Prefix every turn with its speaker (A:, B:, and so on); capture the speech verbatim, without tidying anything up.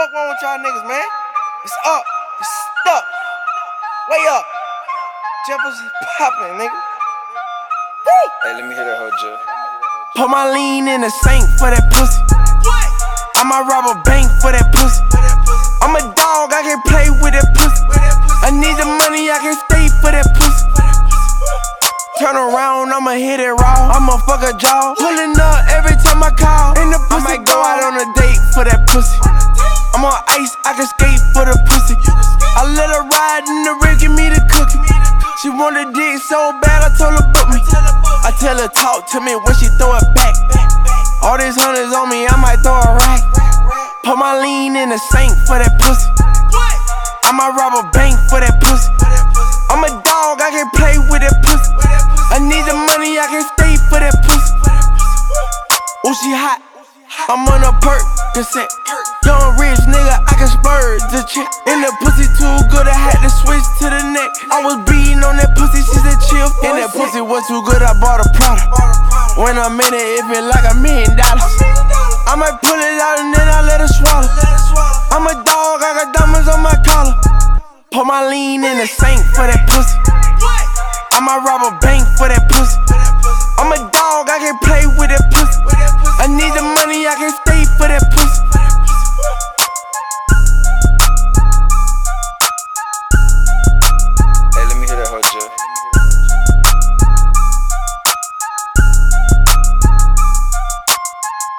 A: fuck wrong with y'all niggas, man? It's up. It's stuck. Way up. Jefferson's poppin', nigga. Woo!
B: Hey, let me hear that whole Jeff.
A: Put my lean in the sink for that pussy. I might rob a bank for that pussy. I'm a dog, I can play with that pussy. I need the money, I can stay for that pussy. Turn around, I'ma hit it raw. I'ma fuck a jaw. Pulling up every time I call. In the pussy, I might go out on a date for that pussy. I'm on ice, I can skate for the pussy. I let her ride in the rig, give me the cookie. She wanted dick so bad, I told her book me. I tell her talk to me when she throw it back. All these hundreds on me, I might throw a rack. Put my lean in the sink for that pussy. I might rob a bank for that pussy. I'm a dog, I can play with that pussy. I need the money, I can stay for that pussy. Ooh, she hot. I'm on a perk, consent. Young rich nigga, I can spurge the chick. And the pussy too good, I had to switch to the neck. I was beating on that pussy, she said chill. And that pussy was too good, I bought a product. When I'm in it, it feel like a million dollars. I might pull it out and then I let her swallow. I'm a dog, I got diamonds on my collar. Put my lean in the sink for that pussy. I might rob a bank for that pussy.